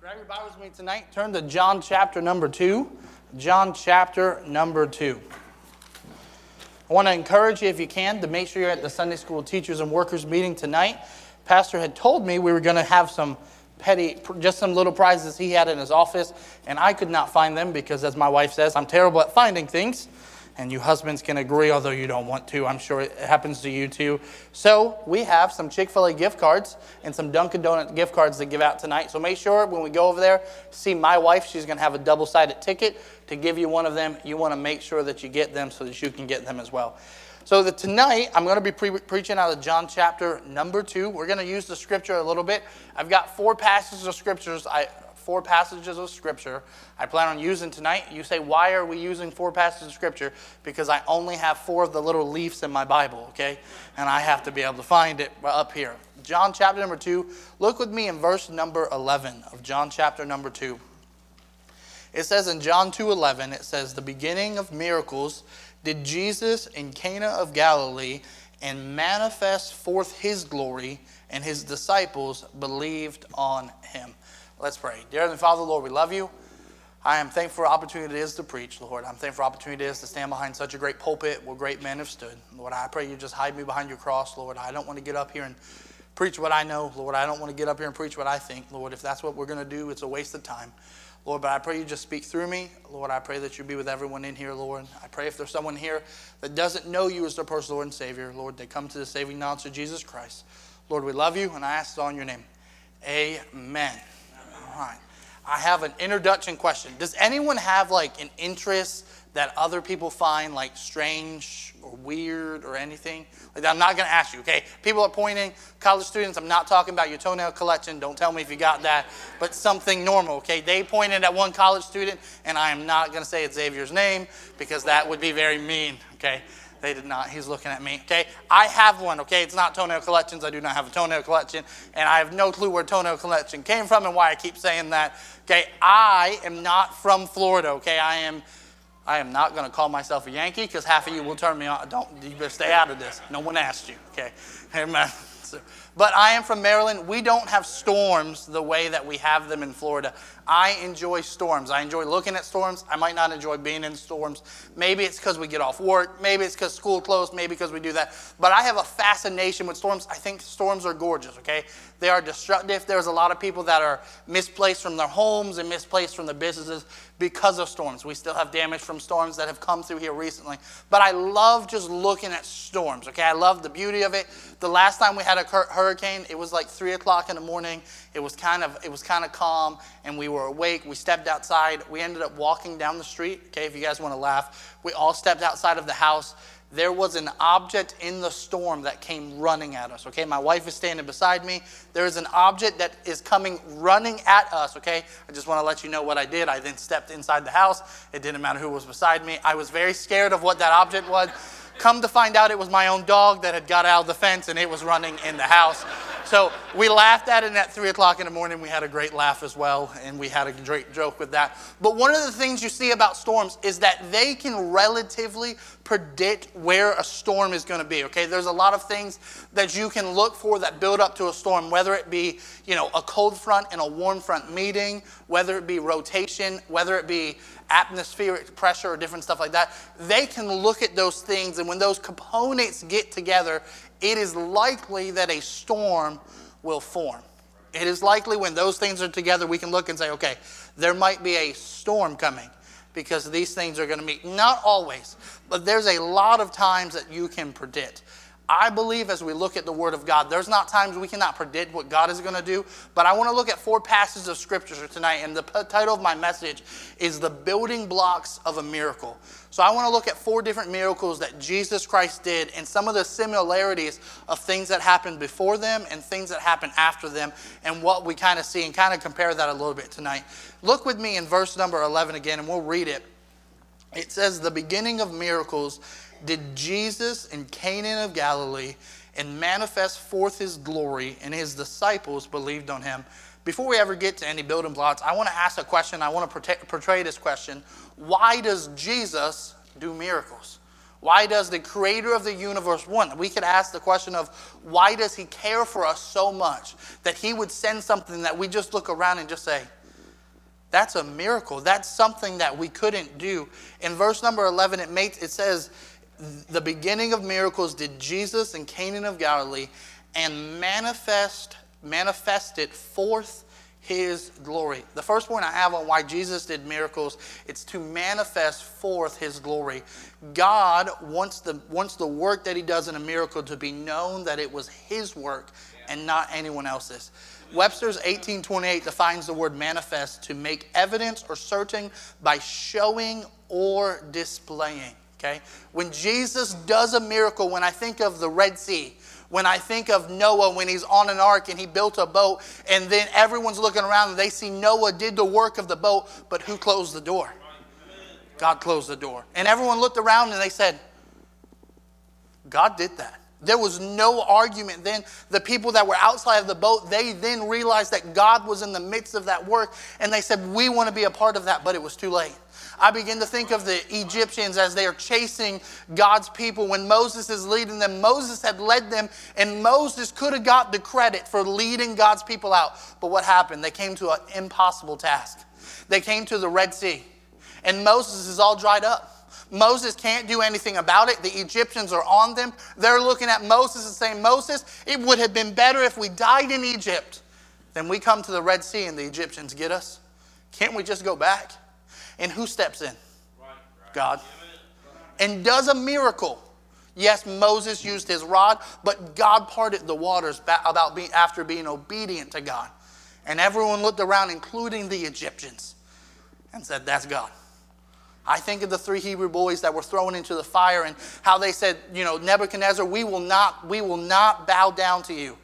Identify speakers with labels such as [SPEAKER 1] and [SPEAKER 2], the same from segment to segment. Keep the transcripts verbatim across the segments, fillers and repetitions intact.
[SPEAKER 1] Grab your Bibles with me tonight. Turn to John chapter number two. John chapter number two. I want to encourage you, if you can, to make sure you're at the Sunday School Teachers and Workers meeting tonight. Pastor had told me we were going to have some petty, just some little prizes he had in his office, and I could not find them because, as my wife says, I'm terrible at finding things. And you husbands can agree, although you don't want to. I'm sure it happens to you too. So we have some Chick-fil-A gift cards and some Dunkin' Donuts gift cards to give out tonight. So make sure when we go over there, see my wife. She's going to have a double-sided ticket to give you one of them. You want to make sure that you get them so that you can get them as well. So that tonight, I'm going to be pre- preaching out of John chapter number two. We're going to use the scripture a little bit. I've got four passages of scriptures. I Four passages of Scripture I plan on using tonight. You say, why are we using four passages of Scripture? Because I only have four of the little leaves in my Bible, okay? And I have to be able to find it up here. John chapter number two. Look with me in verse number eleven of John chapter number two. It says in John two eleven, it says, the beginning of miracles did Jesus in Cana of Galilee and manifest forth his glory, and his disciples believed on him. Let's pray. Dear Heavenly Father, Lord, we love you. I am thankful for the opportunity it is to preach, Lord. I'm thankful for the opportunity it is to stand behind such a great pulpit where great men have stood. Lord, I pray you just hide me behind your cross, Lord. I don't want to get up here and preach what I know, Lord. I don't want to get up here and preach what I think, Lord. If that's what we're going to do, it's a waste of time. Lord, but I pray you just speak through me. Lord, I pray that you be with everyone in here, Lord. I pray if there's someone here that doesn't know you as their personal Lord and Savior, Lord, they come to the saving knowledge of Jesus Christ. Lord, we love you, and I ask it all in your name. Amen. All right. I have an introduction question. Does anyone have like an interest that other people find like strange or weird or anything? Like, I'm not going to ask you, okay? People are pointing, college students, I'm not talking about your toenail collection. Don't tell me if you got that, but something normal, okay? They pointed at one college student, and I am not going to say it's Xavier's name because that would be very mean, okay? They did not. He's looking at me, okay? I have one, okay? It's not toenail collections. I do not have a toenail collection, and I have no clue where toenail collection came from and why I keep saying that, okay? I am not from Florida, okay? I am I am not going to call myself a Yankee because half of you will turn me on. Don't, you better stay out of this. No one asked you, okay? Amen. So, but I am from Maryland. We don't have storms the way that we have them in Florida. I enjoy storms. I enjoy looking at storms. I might not enjoy being in storms. Maybe it's because we get off work. Maybe it's because school closed. Maybe because we do that. But I have a fascination with storms. I think storms are gorgeous, okay? They are destructive. There's a lot of people that are misplaced from their homes and misplaced from their businesses because of storms. We still have damage from storms that have come through here recently. But I love just looking at storms, okay? I love the beauty of it. The last time we had a hurricane, it was like three o'clock in the morning. It was kind of it was kind of calm, and we were awake. We stepped outside. We ended up walking down the street, okay, if you guys want to laugh. We all stepped outside of the house. There was an object in the storm that came running at us, okay? My wife is standing beside me. There is an object that is coming running at us, okay? I just want to let you know what I did. I then stepped inside the house. It didn't matter who was beside me. I was very scared of what that object was. Come to find out, it was my own dog that had got out of the fence, and it was running in the house. So we laughed at it, and at three o'clock in the morning, we had a great laugh as well, and we had a great joke with that. But one of the things you see about storms is that they can relatively predict where a storm is going to be, okay? There's a lot of things that you can look for that build up to a storm, whether it be, you know, a cold front and a warm front meeting, whether it be rotation, whether it be atmospheric pressure or different stuff like that. They can look at those things, and when those components get together, it is likely that a storm will form. It is likely when those things are together, we can look and say, okay, there might be a storm coming because these things are going to meet. Not always, but there's a lot of times that you can predict. I believe as we look at the Word of God, there's not times we cannot predict what God is going to do, but I want to look at four passages of Scripture tonight, and the p- title of my message is The Building Blocks of a Miracle. So I want to look at four different miracles that Jesus Christ did and some of the similarities of things that happened before them and things that happened after them and what we kind of see and kind of compare that a little bit tonight. Look with me in verse number eleven again, and we'll read it. It says, the beginning of miracles did Jesus in Cana of Galilee and manifest forth his glory, and his disciples believed on him. Before we ever get to any building blocks, I want to ask a question. I want to portray this question. Why does Jesus do miracles? Why does the creator of the universe want? We could ask the question of why does he care for us so much that he would send something that we just look around and just say, That's a miracle. That's something that we couldn't do. In verse number eleven, it makes it says, the beginning of miracles did Jesus in Cana of Galilee, and manifest manifested forth his glory. The first point I have on why Jesus did miracles, it's to manifest forth his glory. God wants the, wants the work that he does in a miracle to be known that it was his work and not anyone else's. Webster's eighteen twenty-eight defines the word manifest to make evidence or certain by showing or displaying. Okay? When Jesus does a miracle, when I think of the Red Sea, when I think of Noah when he's on an ark and he built a boat, and then everyone's looking around and they see Noah did the work of the boat, but who closed the door? God closed the door. And everyone looked around and they said, God did that. There was no argument then. The people that were outside of the boat, they then realized that God was in the midst of that work, and they said, we want to be a part of that, but it was too late. I begin to think of the Egyptians as they are chasing God's people. When Moses is leading them, Moses had led them, and Moses could have got the credit for leading God's people out. But what happened? They came to an impossible task. They came to the Red Sea, and Moses is all dried up. Moses can't do anything about it. The Egyptians are on them. They're looking at Moses and saying, Moses, it would have been better if we died in Egypt than we come to the Red Sea and the Egyptians get us. Can't we just go back? And who steps in? God. And does a miracle. Yes, Moses used his rod, but God parted the waters about being, after being obedient to God. And everyone looked around, including the Egyptians, and said, that's God. I think of the three Hebrew boys that were thrown into the fire and how they said, you know, Nebuchadnezzar, we will not, we will not bow down to you.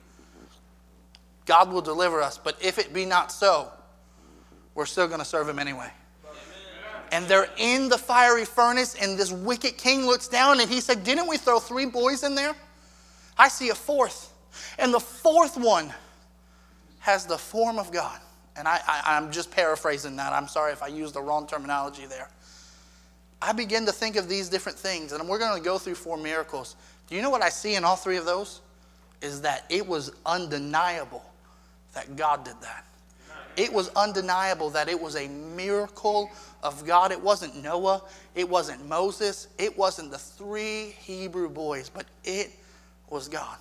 [SPEAKER 1] God will deliver us, but if it be not so, we're still going to serve him anyway. And they're in the fiery furnace, and this wicked king looks down and he said, didn't we throw three boys in there? I see a fourth. And the fourth one has the form of God. And I, I, I'm just paraphrasing that. I'm sorry if I used the wrong terminology there. I begin to think of these different things, and we're going to go through four miracles. Do you know what I see in all three of those? Is that it was undeniable that God did that. It was undeniable that it was a miracle of God. It wasn't Noah. It wasn't Moses. It wasn't the three Hebrew boys, but it was God.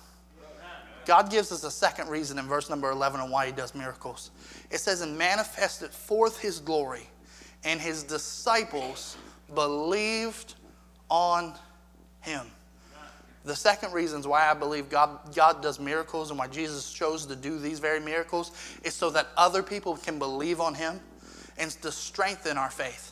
[SPEAKER 1] God gives us a second reason in verse number eleven on why he does miracles. It says, and manifested forth his glory, and his disciples believed on him. The second reason why I believe God, God does miracles and why Jesus chose to do these very miracles is so that other people can believe on him and to strengthen our faith.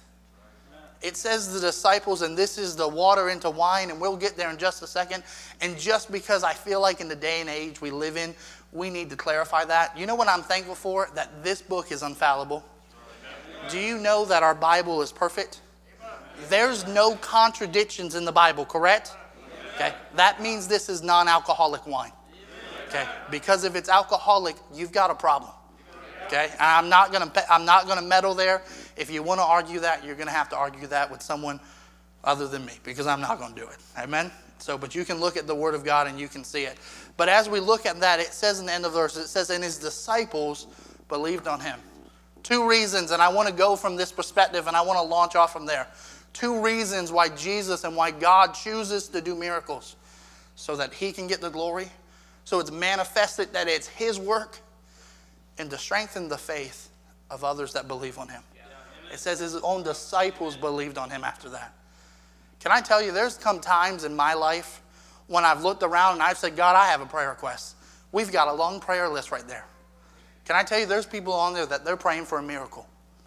[SPEAKER 1] It says the disciples, and this is the water into wine, and we'll get there in just a second. And just because I feel like in the day and age we live in, we need to clarify that. You know what I'm thankful for? That this book is infallible. Do you know that our Bible is perfect? There's no contradictions in the Bible, correct? Okay, that means this is non-alcoholic wine. Okay, because if it's alcoholic, you've got a problem. Okay, I'm not gonna I'm not gonna meddle there. If you want to argue that, you're gonna have to argue that with someone other than me, because I'm not gonna do it. Amen. So, but you can look at the Word of God and you can see it. But as we look at that, it says in the end of the verse, it says, and his disciples believed on him. Two reasons, and I want to go from this perspective, and I want to launch off from there. Two reasons why Jesus and why God chooses to do miracles. So that he can get the glory. So it's manifested that it's his work. And to strengthen the faith of others that believe on him. It says his own disciples believed on him after that. Can I tell you, there's come times in my life when I've looked around and I've said, God, I have a prayer request. We've got a long prayer list right there. Can I tell you, there's people on there that they're praying for a miracle.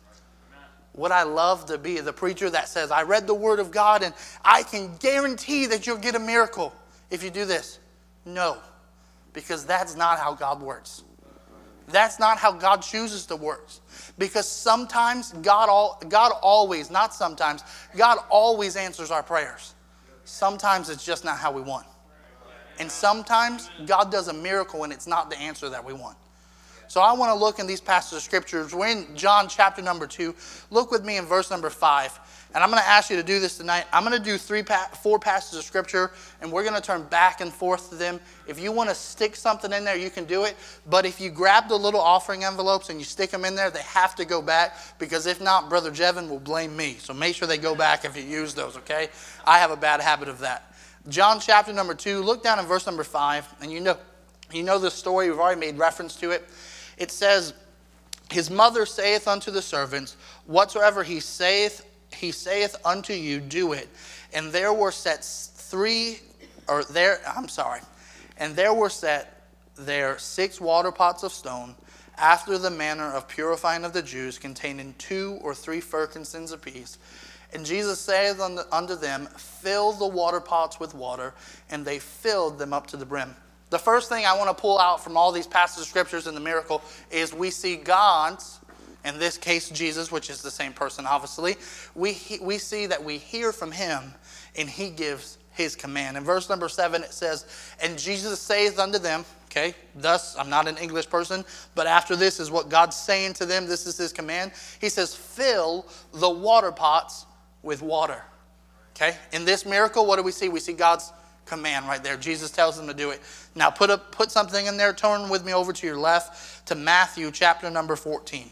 [SPEAKER 1] Would I love to be the preacher that says, I read the Word of God and I can guarantee that you'll get a miracle if you do this? No, because that's not how God works. That's not how God chooses to work. Because sometimes God, all, God always, not sometimes, God always answers our prayers. Sometimes it's just not how we want. And sometimes God does a miracle and it's not the answer that we want. So I want to look in these passages of scriptures. We're in John chapter number two. Look with me in verse number five. And I'm going to ask you to do this tonight. I'm going to do three, four passages of Scripture, and we're going to turn back and forth to them. If you want to stick something in there, you can do it. But if you grab the little offering envelopes and you stick them in there, they have to go back, because if not, Brother Jevin will blame me. So make sure they go back if you use those, okay? I have a bad habit of that. John chapter number two, look down in verse number five, and you know, you know the story. We've already made reference to it. It says, his mother saith unto the servants, whatsoever he saith, he saith unto you, do it. And there were set three, or there, I'm sorry, and there were set there six water pots of stone, after the manner of purifying of the Jews, containing two or three firkinsons apiece. And Jesus saith unto, unto them, fill the water pots with water, and they filled them up to the brim. The first thing I want to pull out from all these passages of Scriptures in the miracle is we see God's, in this case, Jesus, which is the same person, obviously, we, we see that we hear from him, and he gives his command. In verse number seven, it says, and Jesus saith unto them, okay, thus, I'm not an English person, but after this is what God's saying to them. This is his command. He says, fill the water pots with water. Okay, in this miracle, what do we see? We see God's command right there. Jesus tells them to do it. Now, put, a, put something in there. Turn with me over to your left to Matthew chapter number fourteen.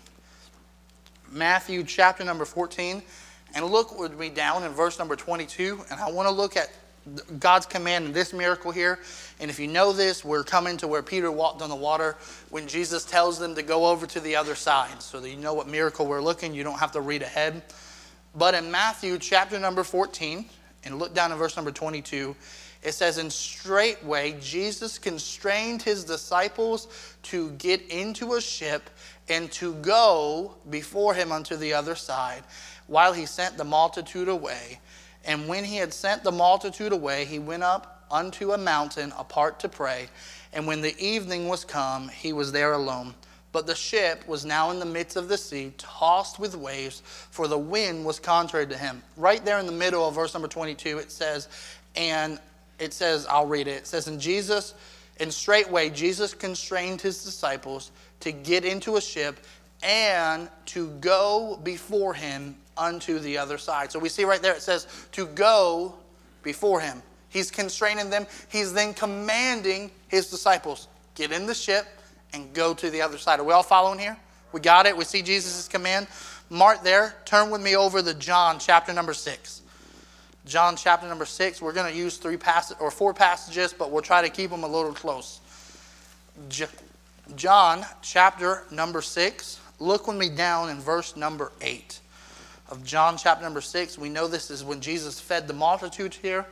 [SPEAKER 1] Matthew chapter number fourteen, and look with me down in verse number twenty-two, and I want to look at God's command in this miracle here. And if you know this, we're coming to where Peter walked on the water when Jesus tells them to go over to the other side, so that you know what miracle we're looking. You don't have to read ahead. But in Matthew chapter number fourteen, and look down in verse number twenty-two, it says, and straightway Jesus constrained his disciples to get into a ship and to go before him unto the other side, while he sent the multitude away. And when he had sent the multitude away, he went up unto a mountain apart to pray. And when the evening was come, he was there alone. But the ship was now in the midst of the sea, tossed with waves, for the wind was contrary to him. Right there in the middle of verse number twenty-two, it says, and it says, I'll read it. It says, and Jesus, and straightway Jesus constrained his disciples to get into a ship and to go before him unto the other side. So we see right there, it says to go before him. He's constraining them. He's then commanding his disciples, get in the ship and go to the other side. Are we all following here? We got it. We see Jesus' command. Mark there. Turn with me over to John chapter number six. John chapter number six. We're going to use three passages or four passages, but we'll try to keep them a little close. John chapter number six. Look with me down in verse number eight of John chapter number six. We know this is when Jesus fed the multitude here.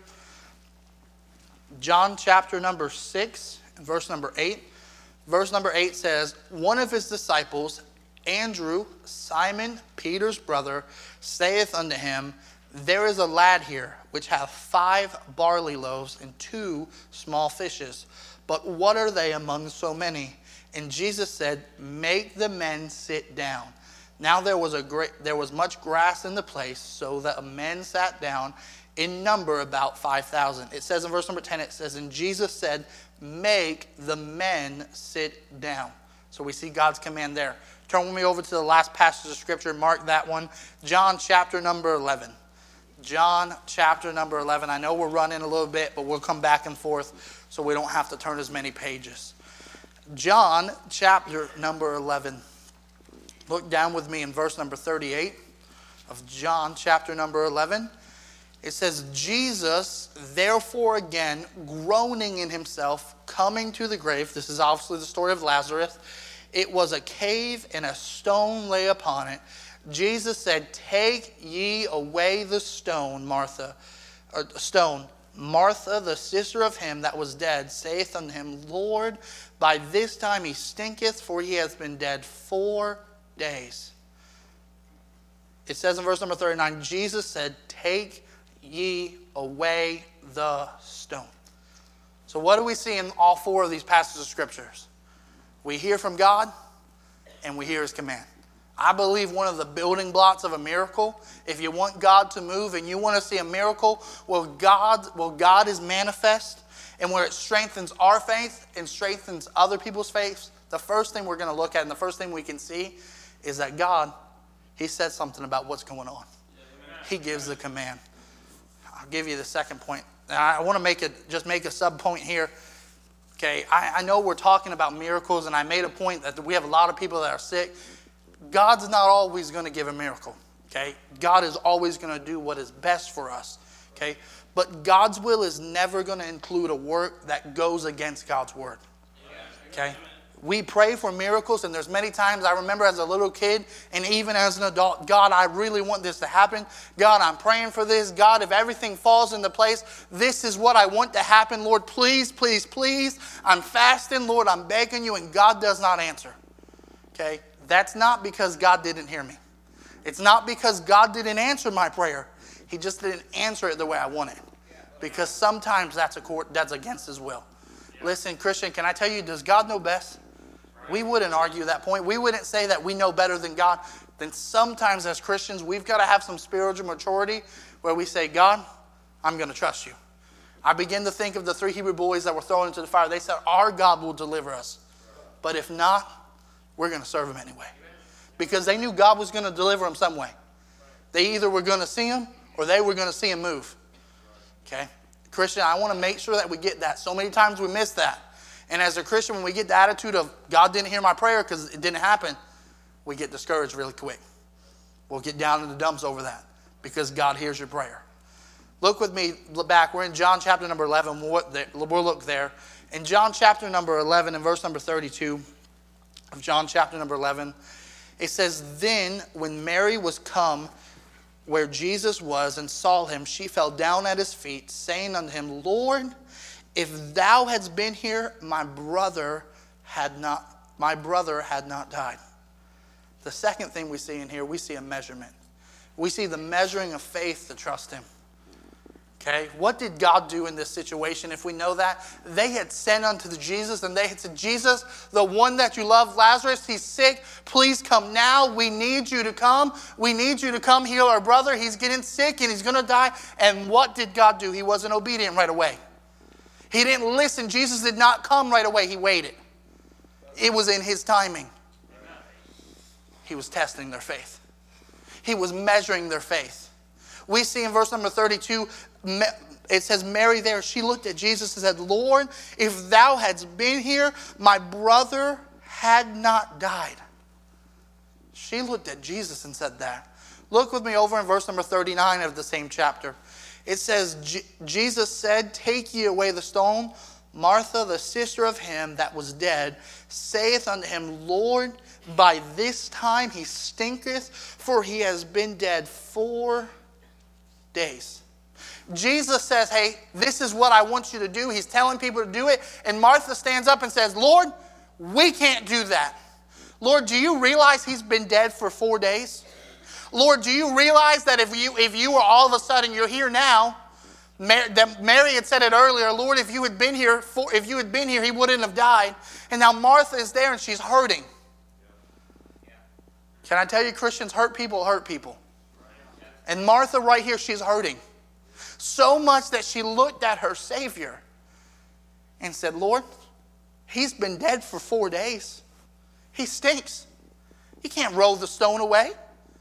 [SPEAKER 1] John chapter number six, verse number eight. Verse number eight says, one of his disciples, Andrew, Simon Peter's brother, saith unto him, there is a lad here which hath five barley loaves and two small fishes. But what are they among so many? And Jesus said, make the men sit down. Now there was a great, there was much grass in the place, so that men sat down, in number about five thousand. It says in verse number ten, it says, and Jesus said, make the men sit down. So we see God's command there. Turn with me over to the last passage of Scripture. Mark that one. John chapter number eleven. John chapter number eleven. I know we're running a little bit, but we'll come back and forth so we don't have to turn as many pages. John chapter number eleven. Look down with me in verse number thirty-eight of John chapter number eleven. It says, Jesus, therefore again, groaning in himself, coming to the grave. This is obviously the story of Lazarus. It was a cave, and a stone lay upon it. Jesus said, take ye away the stone, Martha. Or stone. Martha, the sister of him that was dead, saith unto him, Lord, by this time he stinketh, for he hath been dead four days. It says in verse number thirty-nine, Jesus said, take ye away the stone. So what do we see in all four of these passages of Scriptures? We hear from God, and we hear his command. I believe one of the building blocks of a miracle, if you want God to move and you want to see a miracle where God, where God is manifest and where it strengthens our faith and strengthens other people's faith, the first thing we're going to look at and the first thing we can see is that God, he said something about what's going on. He gives the command. I'll give you the second point. Now, I want to make it just make a sub point here. Okay, I, I know we're talking about miracles, and I made a point that we have a lot of people that are sick. God's not always going to give a miracle. Okay, God is always going to do what is best for us. Okay, but God's will is never going to include a work that goes against God's word. Okay. We pray for miracles, and there's many times I remember as a little kid and even as an adult, God, I really want this to happen. God, I'm praying for this. God, if everything falls into place, this is what I want to happen. Lord, please, please, please. I'm fasting. Lord, I'm begging you, and God does not answer. Okay? That's not because God didn't hear me. It's not because God didn't answer my prayer. He just didn't answer it the way I wanted. Because sometimes that's, a court, that's against his will. Listen, Christian, can I tell you, does God know best? We wouldn't argue that point. We wouldn't say that we know better than God. Then sometimes as Christians, we've got to have some spiritual maturity where we say, God, I'm going to trust you. I begin to think of the three Hebrew boys that were thrown into the fire. They said, our God will deliver us. But if not, we're going to serve him anyway. Because they knew God was going to deliver them some way. They either were going to see him or they were going to see him move. Okay? Christian, I want to make sure that we get that. So many times we miss that. And as a Christian, when we get the attitude of, God didn't hear my prayer because it didn't happen, we get discouraged really quick. We'll get down in the dumps over that because God hears your prayer. Look with me back. We're in John chapter number eleven. We'll look there. In John chapter number eleven and verse number thirty-two of John chapter number eleven, it says, then when Mary was come where Jesus was and saw him, she fell down at his feet, saying unto him, Lord, if thou hadst been here, my brother had not, my brother had not died. The second thing we see in here, we see a measurement. We see the measuring of faith to trust him. Okay, what did God do in this situation? If we know that, they had sent unto the Jesus and they had said, Jesus, the one that you love, Lazarus, he's sick. Please come now. We need you to come. We need you to come heal our brother. He's getting sick and he's going to die. And what did God do? He wasn't obedient right away. He didn't listen. Jesus did not come right away. He waited. It was in his timing. He was testing their faith. He was measuring their faith. We see in verse number thirty-two, it says Mary there, she looked at Jesus and said, Lord, if thou hadst been here, my brother had not died. She looked at Jesus and said that. Look with me over in verse number thirty-nine of the same chapter. It says, Jesus said, take ye away the stone. Martha, the sister of him that was dead, saith unto him, Lord, by this time he stinketh, for he has been dead four days. Jesus says, hey, this is what I want you to do. He's telling people to do it. And Martha stands up and says, Lord, we can't do that. Lord, do you realize he's been dead for four days? Lord, do you realize that if you if you were all of a sudden, you're here now, Mary, that Mary had said it earlier, Lord, if you had been here, for, if you had been here, he wouldn't have died. And now Martha is there and she's hurting. Can I tell you, Christians, hurt people hurt people. And Martha right here, she's hurting. So much that she looked at her Savior and said, Lord, he's been dead for four days. He stinks. You can't roll the stone away.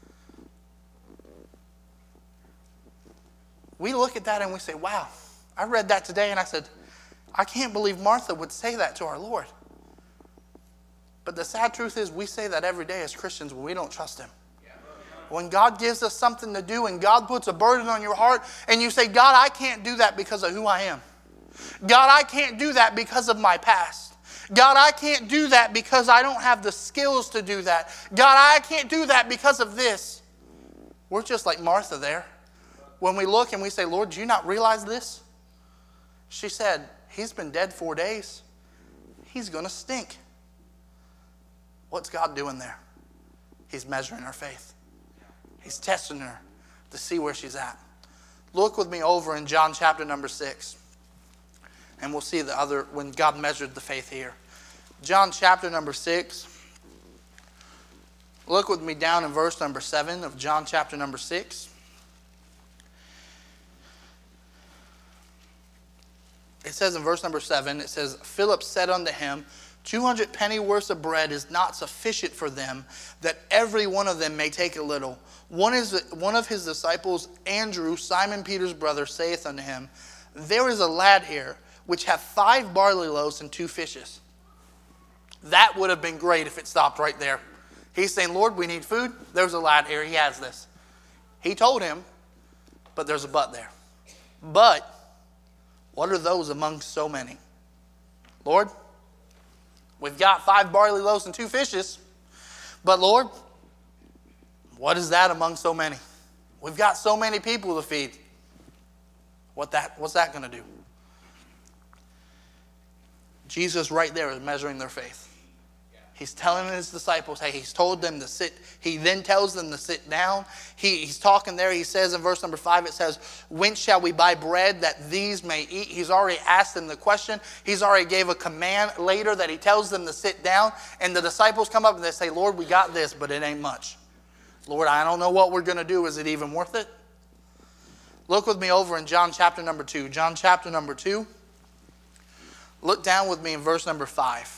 [SPEAKER 1] We look at that and we say, wow, I read that today and I said, I can't believe Martha would say that to our Lord. But the sad truth is we say that every day as Christians when we don't trust him. When God gives us something to do and God puts a burden on your heart and you say, God, I can't do that because of who I am. God, I can't do that because of my past. God, I can't do that because I don't have the skills to do that. God, I can't do that because of this. We're just like Martha there. When we look and we say, Lord, do you not realize this? She said, he's been dead four days. He's going to stink. What's God doing there? He's measuring her faith. He's testing her to see where she's at. Look with me over in John chapter number six. And we'll see the other, when God measured the faith here. John chapter number six. Look with me down in verse number seven of John chapter number six. It says in verse number seven, it says, Philip said unto him, two hundred pennyworths of bread is not sufficient for them, that every one of them may take a little. One, is, one of his disciples, Andrew, Simon Peter's brother, saith unto him, there is a lad here, which hath five barley loaves and two fishes. That would have been great if it stopped right there. He's saying, Lord, we need food. There's a lad here. He has this. He told him, but there's a but there. But what are those among so many? Lord, we've got five barley loaves and two fishes. But Lord, what is that among so many? We've got so many people to feed. What that, what's that going to do? Jesus right there is measuring their faith. He's telling his disciples, hey, he's told them to sit. He then tells them to sit down. He, he's talking there. He says in verse number five, it says, whence shall we buy bread that these may eat? He's already asked them the question. He's already gave a command later that he tells them to sit down. And the disciples come up and they say, Lord, we got this, but it ain't much. Lord, I don't know what we're going to do. Is it even worth it? Look with me over in John chapter number two. John chapter number two. Look down with me in verse number five.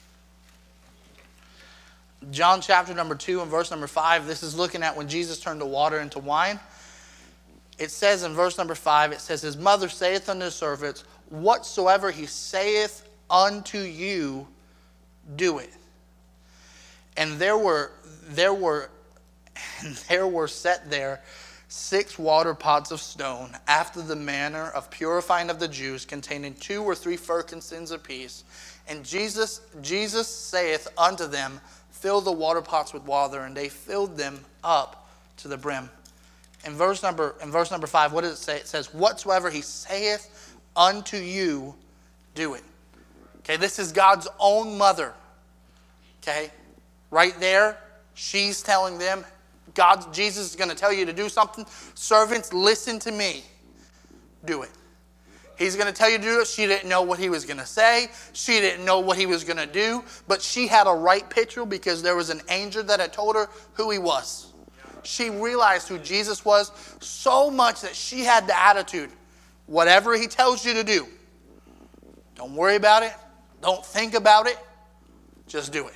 [SPEAKER 1] John chapter number two and verse number five. This is looking at when Jesus turned the water into wine. It says in verse number five, it says, his mother saith unto the servants, whatsoever he saith unto you, do it. And there were there were and there were set there six water pots of stone, after the manner of purifying of the Jews, containing two or three firkinsons apiece. And Jesus Jesus saith unto them, fill the water pots with water, and they filled them up to the brim. In verse number in verse number five, what does it say? It says, whatsoever he saith unto you, do it. Okay, this is God's own mother. Okay, right there, she's telling them, God, Jesus is going to tell you to do something. Servants, listen to me. Do it. He's going to tell you to do it. She didn't know what he was going to say. She didn't know what he was going to do. But she had a right picture because there was an angel that had told her who he was. She realized who Jesus was so much that she had the attitude, whatever he tells you to do, don't worry about it. Don't think about it. Just do it.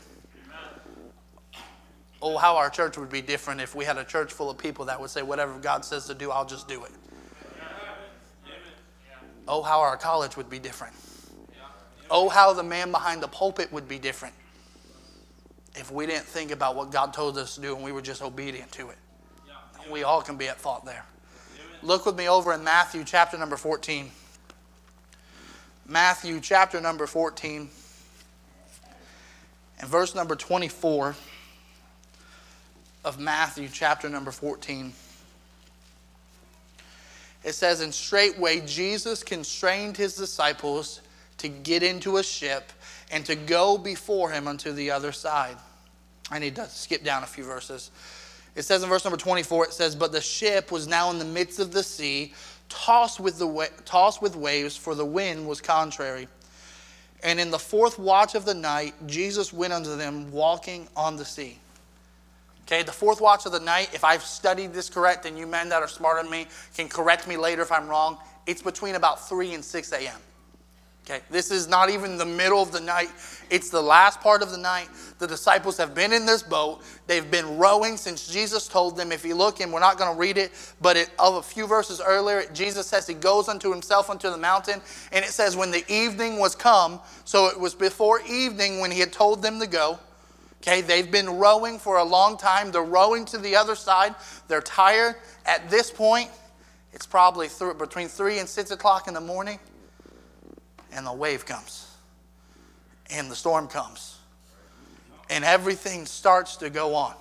[SPEAKER 1] Oh, how our church would be different if we had a church full of people that would say, whatever God says to do, I'll just do it. Oh, how our college would be different. Oh, how the man behind the pulpit would be different if we didn't think about what God told us to do and we were just obedient to it. We all can be at fault there. Look with me over in Matthew chapter number fourteen. Matthew chapter number fourteen and verse number twenty-four of Matthew chapter number fourteen. It says, and straightway Jesus constrained his disciples to get into a ship and to go before him unto the other side. I need to skip down a few verses. It says in verse number twenty-four, it says, but the ship was now in the midst of the sea, tossed with, the wa- tossed with waves, for the wind was contrary. And in the fourth watch of the night, Jesus went unto them walking on the sea. Okay, the fourth watch of the night, if I've studied this correct, and you men that are smarter than me can correct me later if I'm wrong, it's between about three and six a.m. Okay, this is not even the middle of the night. It's the last part of the night. The disciples have been in this boat. They've been rowing since Jesus told them. If you look, and we're not going to read it, but it, of a few verses earlier, Jesus says he goes unto himself unto the mountain, and it says when the evening was come, so it was before evening when he had told them to go. Okay, they've been rowing for a long time. They're rowing to the other side. They're tired. At this point, it's probably th- between three and six o'clock in the morning. And the wave comes. And the storm comes. And everything starts to go on.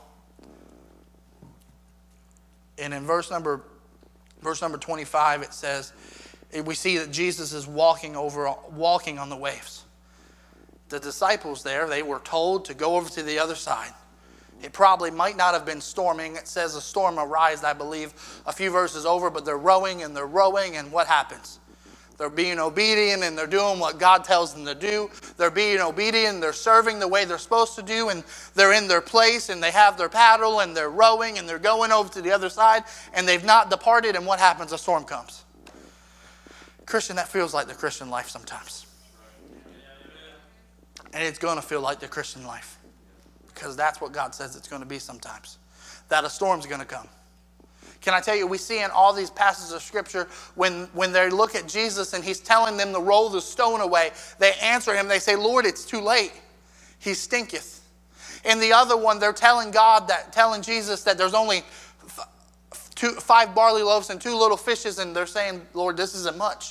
[SPEAKER 1] And in verse number, verse number twenty-five, it says, we see that Jesus is walking over, walking on the waves. The disciples there, they were told to go over to the other side. It probably might not have been storming. It says a storm arose, I believe, a few verses over, but they're rowing and they're rowing, and what happens? They're being obedient and they're doing what God tells them to do. They're being obedient, they're serving the way they're supposed to do, and they're in their place and they have their paddle and they're rowing and they're going over to the other side, and they've not departed, and what happens? A storm comes. Christian, that feels like the Christian life sometimes. And it's going to feel like the Christian life. Because that's what God says it's going to be sometimes. That a storm's going to come. Can I tell you, we see in all these passages of Scripture, when, when they look at Jesus and he's telling them to roll the stone away, they answer him, they say, Lord, it's too late. He stinketh. In the other one, they're telling God, that, telling Jesus that there's only f- two, five barley loaves and two little fishes, and they're saying, Lord, this isn't much.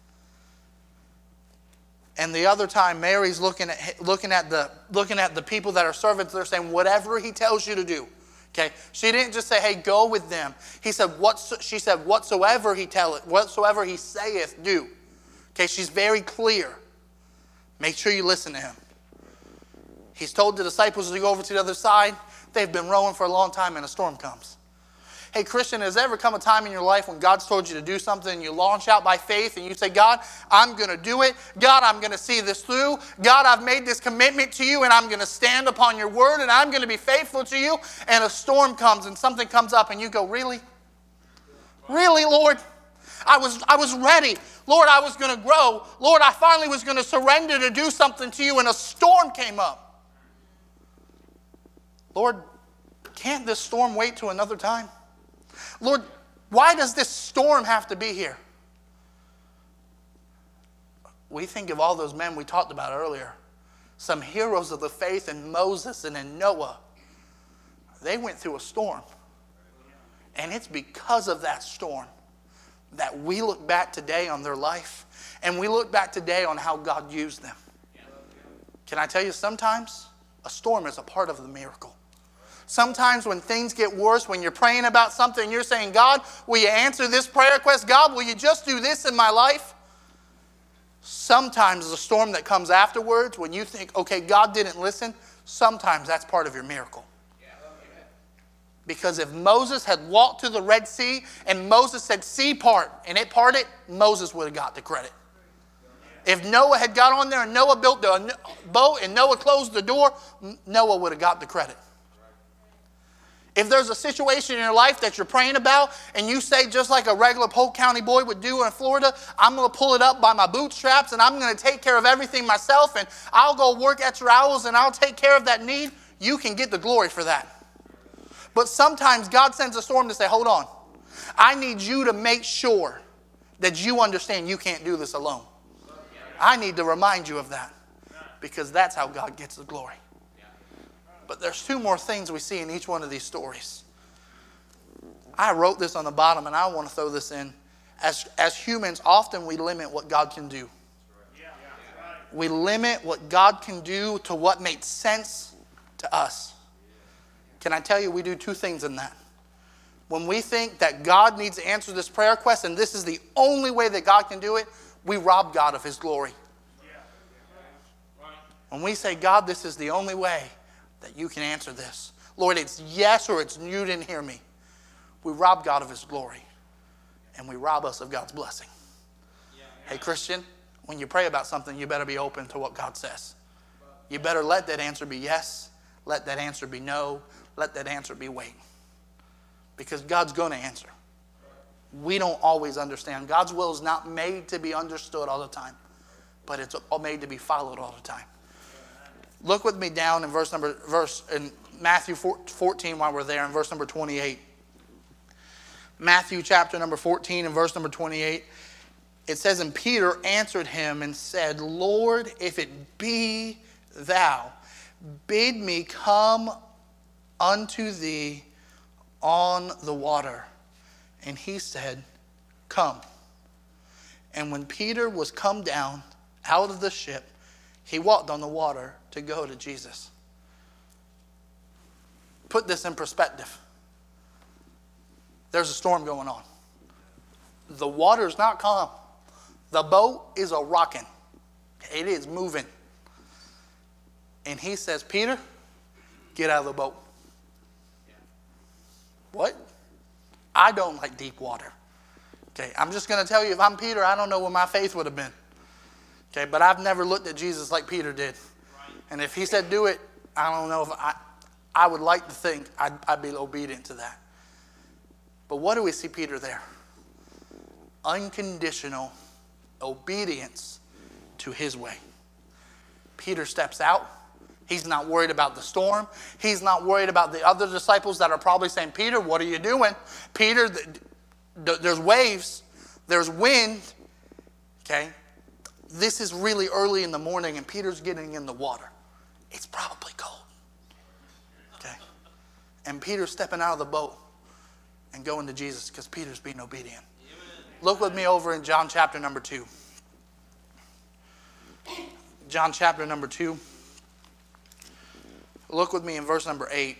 [SPEAKER 1] And the other time, Mary's looking at, looking at, the, looking at the people that are servants, they're saying, whatever he tells you to do. Okay, she didn't just say, hey, go with them. He said, what's, she said, whatsoever he telleth, whatsoever he saith, do. Okay, she's very clear. Make sure you listen to him. He's told the disciples to go over to the other side. They've been rowing for a long time and a storm comes. Hey, Christian, has there ever come a time in your life when God's told you to do something and you launch out by faith and you say, God, I'm going to do it. God, I'm going to see this through. God, I've made this commitment to you and I'm going to stand upon your word and I'm going to be faithful to you. And a storm comes and something comes up and you go, really? Really, Lord? I was, I was ready. Lord, I was going to grow. Lord, I finally was going to surrender to do something to you and a storm came up. Lord, can't this storm wait till another time? Lord, why does this storm have to be here? We think of all those men we talked about earlier. Some heroes of the faith in Moses and in Noah. They went through a storm. And it's because of that storm that we look back today on their life. And we look back today on how God used them. Can I tell you, sometimes a storm is a part of the miracle. Sometimes when things get worse, when you're praying about something and you're saying, God, will you answer this prayer request? God, will you just do this in my life? Sometimes the storm that comes afterwards, when you think, okay, God didn't listen, sometimes that's part of your miracle. Because if Moses had walked to the Red Sea and Moses said, sea part, and it parted, Moses would have got the credit. If Noah had got on there and Noah built the boat and Noah closed the door, Noah would have got the credit. If there's a situation in your life that you're praying about and you say, just like a regular Polk County boy would do in Florida, I'm going to pull it up by my bootstraps and I'm going to take care of everything myself and I'll go work extra hours and I'll take care of that need, you can get the glory for that. But sometimes God sends a storm to say, hold on, I need you to make sure that you understand you can't do this alone. I need to remind you of that because that's how God gets the glory. But there's two more things we see in each one of these stories. I wrote this on the bottom, and I want to throw this in. As, as humans, often we limit what God can do. We limit what God can do to what makes sense to us. Can I tell you, we do two things in that. When we think that God needs to answer this prayer request, and this is the only way that God can do it, we rob God of his glory. When we say, God, this is the only way that you can answer this. Lord, it's yes or it's you didn't hear me. We rob God of his glory. And we rob us of God's blessing. Yeah, yeah. Hey, Christian, when you pray about something, you better be open to what God says. You better let that answer be yes. Let that answer be no. Let that answer be wait. Because God's going to answer. We don't always understand. God's will is not made to be understood all the time. But it's made to be followed all the time. Look with me down in verse number verse in Matthew fourteen while we're there in verse number twenty-eight. Matthew chapter number fourteen and verse number twenty-eight. It says, and Peter answered him and said, Lord, if it be thou, bid me come unto thee on the water. And he said, come. And when Peter was come down out of the ship, he walked on the water to go to Jesus. Put this in perspective. There's a storm going on. The water's not calm. The boat is a rocking. It is moving. And he says, Peter, get out of the boat. What? I don't like deep water. Okay, I'm just going to tell you, if I'm Peter, I don't know where my faith would have been. Okay, but I've never looked at Jesus like Peter did. And if he said do it, I don't know if I, I would like to think I'd, I'd be obedient to that. But what do we see Peter there? Unconditional obedience to his way. Peter steps out. He's not worried about the storm. He's not worried about the other disciples that are probably saying, Peter, what are you doing? Peter, th- th- there's waves. There's wind. Okay? This is really early in the morning, and Peter's getting in the water. It's probably cold. Okay? And Peter's stepping out of the boat and going to Jesus because Peter's being obedient. Look with me over in John chapter number two. John chapter number two. Look with me in verse number eight.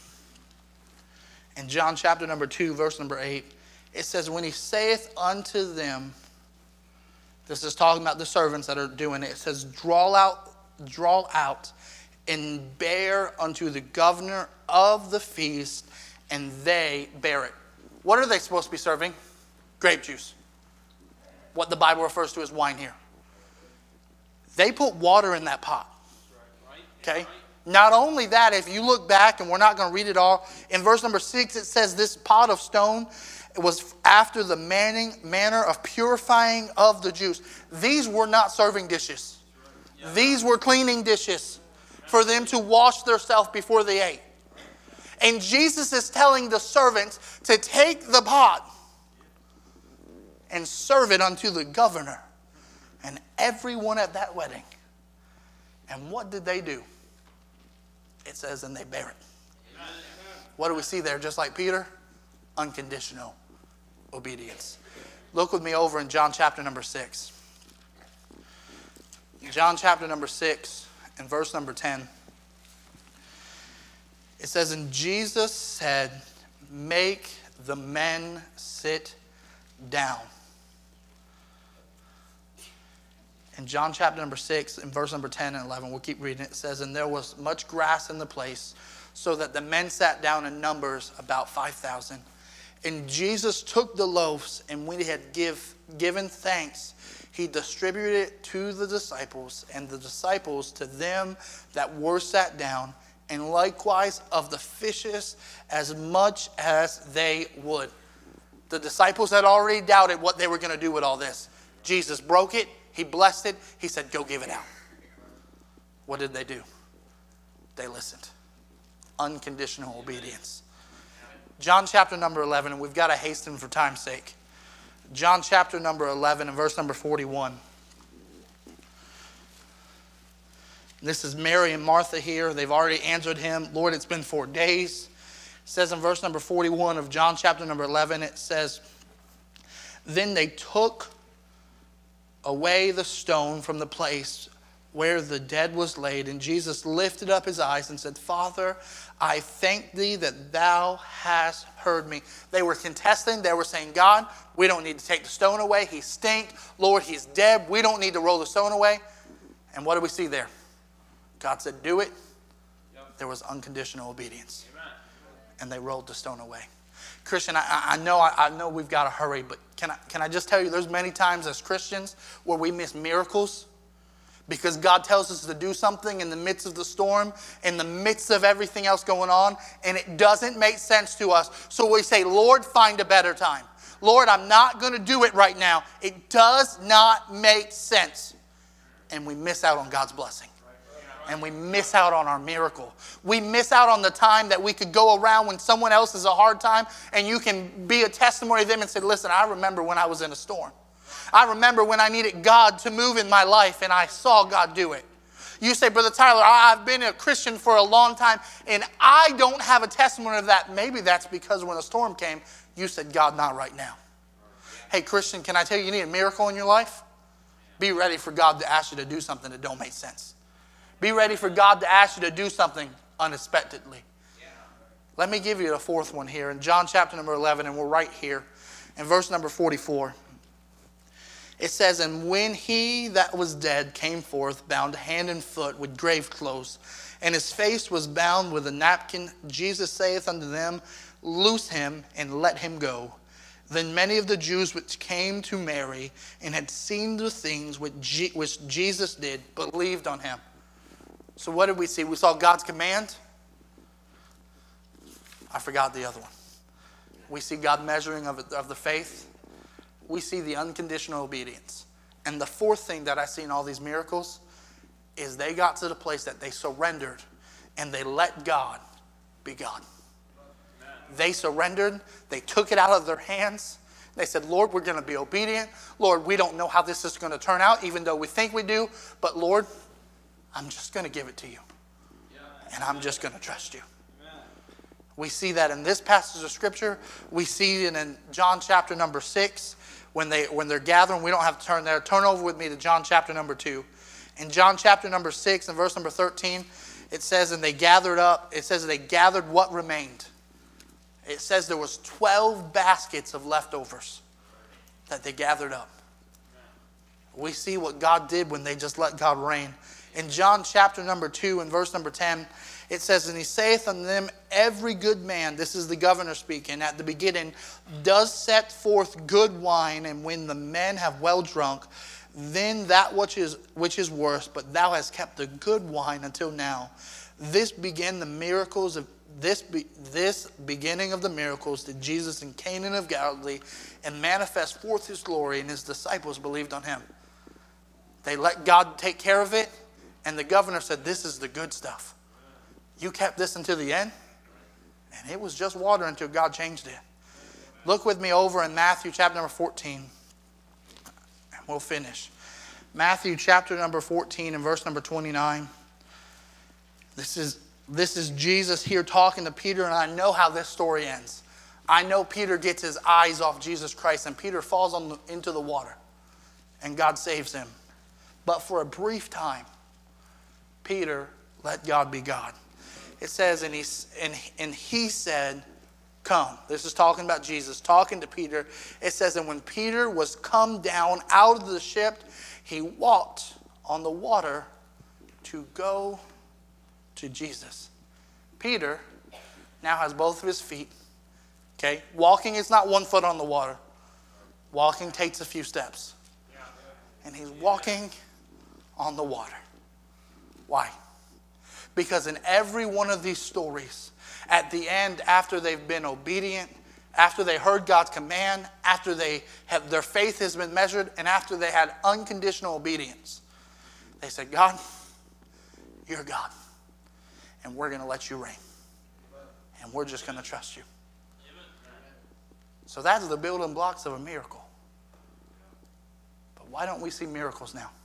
[SPEAKER 1] In John chapter number two, verse number eight, it says, when he saith unto them, this is talking about the servants that are doing it. It says, draw out, draw out, and bear unto the governor of the feast, and they bear it. What are they supposed to be serving? Grape juice. What the Bible refers to as wine here. They put water in that pot. Okay? Not only that, if you look back, and we're not going to read it all, in verse number six it says this pot of stone was after the manning, manner of purifying of the juice. These were not serving dishes. These were cleaning dishes for them to wash themselves before they ate. And Jesus is telling the servants to take the pot and serve it unto the governor and everyone at that wedding. And what did they do? It says, and they bear it. Amen. What do we see there? Just like Peter, unconditional obedience. Look with me over in John chapter number six. John chapter number six and verse number ten. It says, and Jesus said, make the men sit down. In John chapter number six, in verse number ten and eleven, we'll keep reading. It says, and there was much grass in the place, so that the men sat down in numbers about five thousand. And Jesus took the loaves, and when he had give, given thanks, he distributed it to the disciples, and the disciples to them that were sat down, and likewise of the fishes as much as they would. The disciples had already doubted what they were going to do with all this. Jesus broke it. He blessed it. He said, go give it out. What did they do? They listened. Unconditional obedience. John chapter number eleven, and we've got to hasten for time's sake. John chapter number eleven and verse number forty-one. This is Mary and Martha here. They've already answered him. Lord, it's been four days. It says in verse number forty-one of John chapter number eleven, it says, then they took away the stone from the place where the dead was laid. And Jesus lifted up his eyes and said, Father, I thank thee that thou hast heard me. They were contesting. They were saying, God, we don't need to take the stone away. He stinked. Lord, he's dead. We don't need to roll the stone away. And what do we see there? God said, do it. Yep. There was unconditional obedience. Amen. And they rolled the stone away. Christian, I, I know I, I know we've got to hurry, but can I, can I just tell you, there's many times as Christians where we miss miracles because God tells us to do something in the midst of the storm, in the midst of everything else going on, and it doesn't make sense to us. So we say, Lord, find a better time. Lord, I'm not going to do it right now. It does not make sense. And we miss out on God's blessing. And we miss out on our miracle. We miss out on the time that we could go around when someone else is a hard time and you can be a testimony to them and say, listen, I remember when I was in a storm. I remember when I needed God to move in my life and I saw God do it. You say, Brother Tyler, I've been a Christian for a long time and I don't have a testimony of that. Maybe that's because when a storm came, you said, God, not right now. Hey, Christian, can I tell you, you need a miracle in your life? Be ready for God to ask you to do something that don't make sense. Be ready for God to ask you to do something unexpectedly. Yeah. Let me give you the fourth one here in John chapter number eleven, and we're right here in verse number forty-four. It says, and when he that was dead came forth, bound hand and foot with grave clothes, and his face was bound with a napkin, Jesus saith unto them, loose him and let him go. Then many of the Jews which came to Mary and had seen the things which, Je- which Jesus did believed on him. So what did we see? We saw God's command. I forgot the other one. We see God measuring of, of the faith. We see the unconditional obedience. And the fourth thing that I see in all these miracles is they got to the place that they surrendered and they let God be God. Amen. They surrendered. They took it out of their hands. They said, Lord, we're going to be obedient. Lord, we don't know how this is going to turn out, even though we think we do. But Lord, I'm just going to give it to you. Yeah. And I'm just going to trust you. Amen. We see that in this passage of Scripture. We see it in John chapter number six. When, they, when they're gathering, we don't have to turn there. Turn over with me to John chapter number two. In John chapter number six and verse number thirteen, it says, and they gathered up, it says they gathered what remained. It says there was twelve baskets of leftovers that they gathered up. We see what God did when they just let God reign. In John chapter number two and verse number ten, it says, and he saith unto them, every good man, this is the governor speaking at the beginning, does set forth good wine, and when the men have well drunk, then that which is which is worse, but thou hast kept the good wine until now. This began the miracles of this be, this beginning of the miracles that Jesus in Cana of Galilee, and manifest forth his glory, and his disciples believed on him. They let God take care of it, and the governor said, this is the good stuff. You kept this until the end, and it was just water until God changed it. Look with me over in Matthew chapter number fourteen. We'll finish. Matthew chapter number fourteen and verse number twenty-nine. This is, this is Jesus here talking to Peter, and I know how this story ends. I know Peter gets his eyes off Jesus Christ, and Peter falls on the, into the water, and God saves him. But for a brief time, Peter let God be God. It says, and he, and, and he said, come. This is talking about Jesus, talking to Peter. It says, and when Peter was come down out of the ship, he walked on the water to go to Jesus. Peter now has both of his feet. Okay? Walking is not one foot on the water. Walking takes a few steps. And he's walking on the water. Why? Because in every one of these stories, at the end, after they've been obedient, after they heard God's command, after they have, their faith has been measured, and after they had unconditional obedience, they said, God, you're God, and we're going to let you reign, and we're just going to trust you. So that's the building blocks of a miracle. But why don't we see miracles now?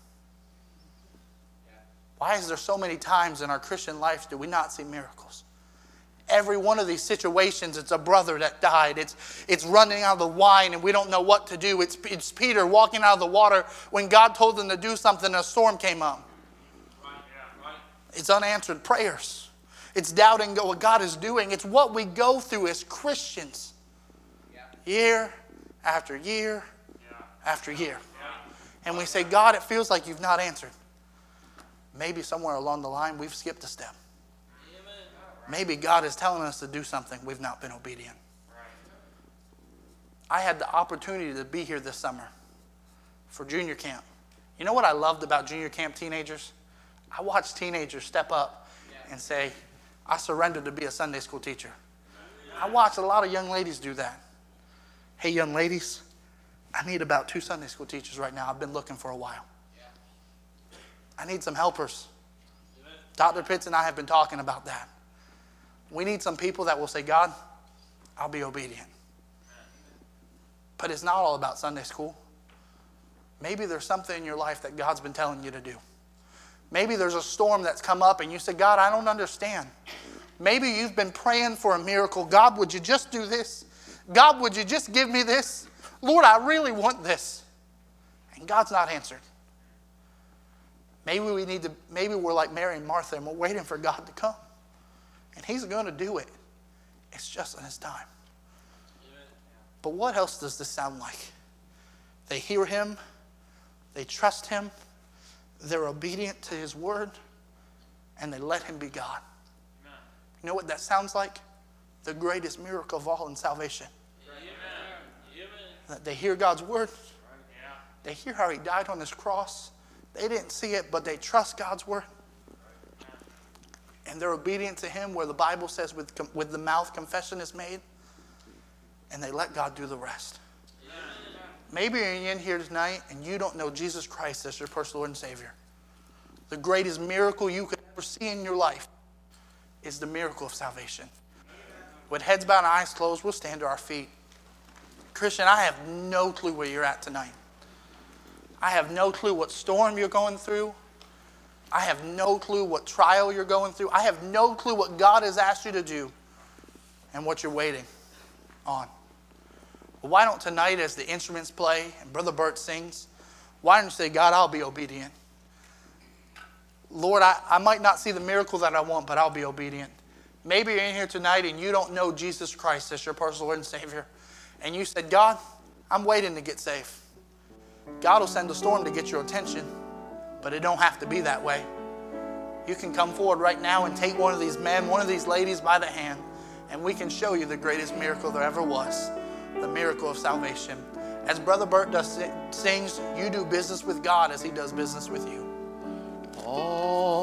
[SPEAKER 1] Why is there so many times in our Christian life do we not see miracles? Every one of these situations, it's a brother that died. It's, it's running out of the wine and we don't know what to do. It's, it's Peter walking out of the water when God told him to do something and a storm came up. Right, yeah, right. It's unanswered prayers. It's doubting what God is doing. It's what we go through as Christians. Yeah. Year after year yeah. after year. Yeah. And we say, God, it feels like you've not answered. Maybe somewhere along the line we've skipped a step. Maybe God is telling us to do something. We've not been obedient. I had the opportunity to be here this summer for junior camp. You know what I loved about junior camp teenagers? I watched teenagers step up and say, I surrendered to be a Sunday school teacher. I watched a lot of young ladies do that. Hey, young ladies, I need about two Sunday school teachers right now. I've been looking for a while. I need some helpers. Doctor Pitts and I have been talking about that. We need some people that will say, God, I'll be obedient. But it's not all about Sunday school. Maybe there's something in your life that God's been telling you to do. Maybe there's a storm that's come up and you say, God, I don't understand. Maybe you've been praying for a miracle. God, would you just do this? God, would you just give me this? Lord, I really want this. And God's not answered. Maybe we need to, maybe we're like Mary and Martha and we're waiting for God to come. And he's going to do it. It's just in his time. But what else does this sound like? They hear him. They trust him. They're obedient to his word. And they let him be God. You know what that sounds like? The greatest miracle of all in salvation. That they hear God's word. They hear how he died on this cross. They didn't see it, but they trust God's word. And they're obedient to him where the Bible says with, with the mouth confession is made. And they let God do the rest. Yeah. Maybe you're in here tonight and you don't know Jesus Christ as your personal Lord and Savior. The greatest miracle you could ever see in your life is the miracle of salvation. With heads bowed and eyes closed, we'll stand to our feet. Christian, I have no clue where you're at tonight. I have no clue what storm you're going through. I have no clue what trial you're going through. I have no clue what God has asked you to do and what you're waiting on. But why don't tonight, as the instruments play and Brother Bert sings, why don't you say, God, I'll be obedient. Lord, I, I might not see the miracle that I want, but I'll be obedient. Maybe you're in here tonight and you don't know Jesus Christ as your personal Lord and Savior. And you said, God, I'm waiting to get saved. God will send a storm to get your attention, but it don't have to be that way. You can come forward right now and take one of these men, one of these ladies by the hand, and we can show you the greatest miracle there ever was, the miracle of salvation. As Brother Bert does sings, you do business with God as he does business with you. Oh.